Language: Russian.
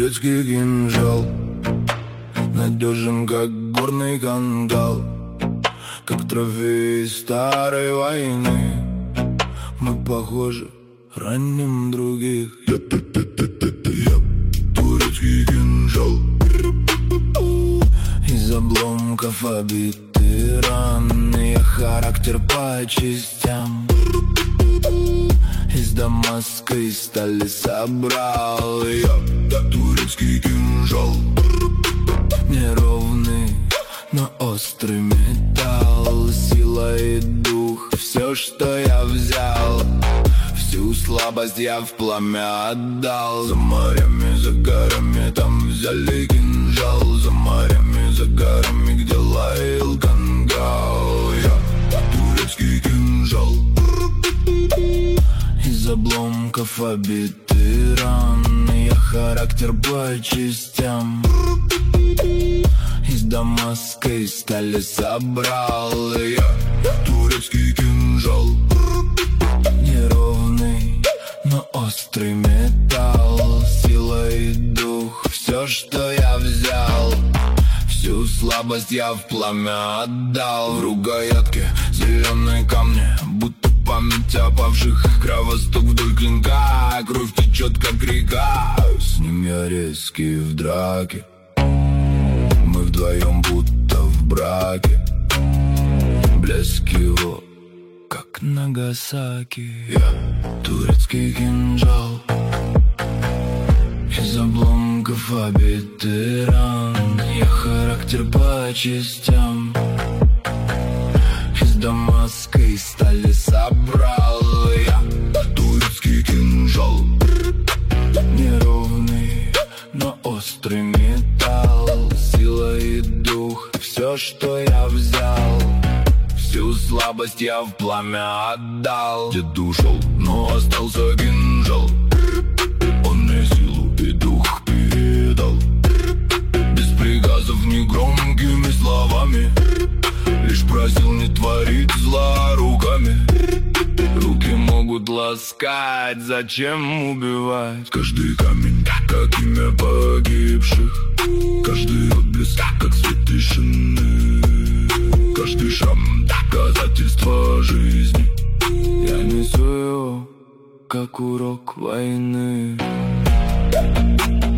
турецкий кинжал, надежен, как горный кангал, как трофей старой войны. Мы похожи, раним других. Я турецкий кинжал, из обломков обиты раны. Я характер по частям, из дамасской стали собрал. Я турецкий кинжал, неровный, но острый металл. Сила и дух, все, что я взял, всю слабость я в пламя отдал. За морями, за горами, там взяли кинжал. За морями, за горами, где лаял кангал. Я турецкий кинжал, из обломков обиты раны. Я характер по частям, из дамасской стали собрал. Я турецкий кинжал, неровный, но острый металл. Сила и дух, все, что я взял, всю слабость я в пламя отдал. В рукоятке зеленые камни, будто память о павших. Кровосток вдоль клинка, кровь течет, как река. С ним я резкий в драке, мы вдвоем будто в браке. Блеск его, как Нагасаки. Я турецкий кинжал, из обломков обиты ран. Я характер по частям, из дамасской стали собрал. Я турецкий кинжал, неровный, но острый металл. Сила и дух, все, что я взял, всю слабость я в пламя отдал. Дед ушел, но остался кинжал, он мне силу и дух передал. Без приказов, негромкими словами, лишь просил не творить зла руками. Руки могут ласкать, зачем убивать? Каждый камень, как имя погибших, каждый отблеск, как свет тишины, каждый шрам, доказательство жизни. Я несу его, как урок войны.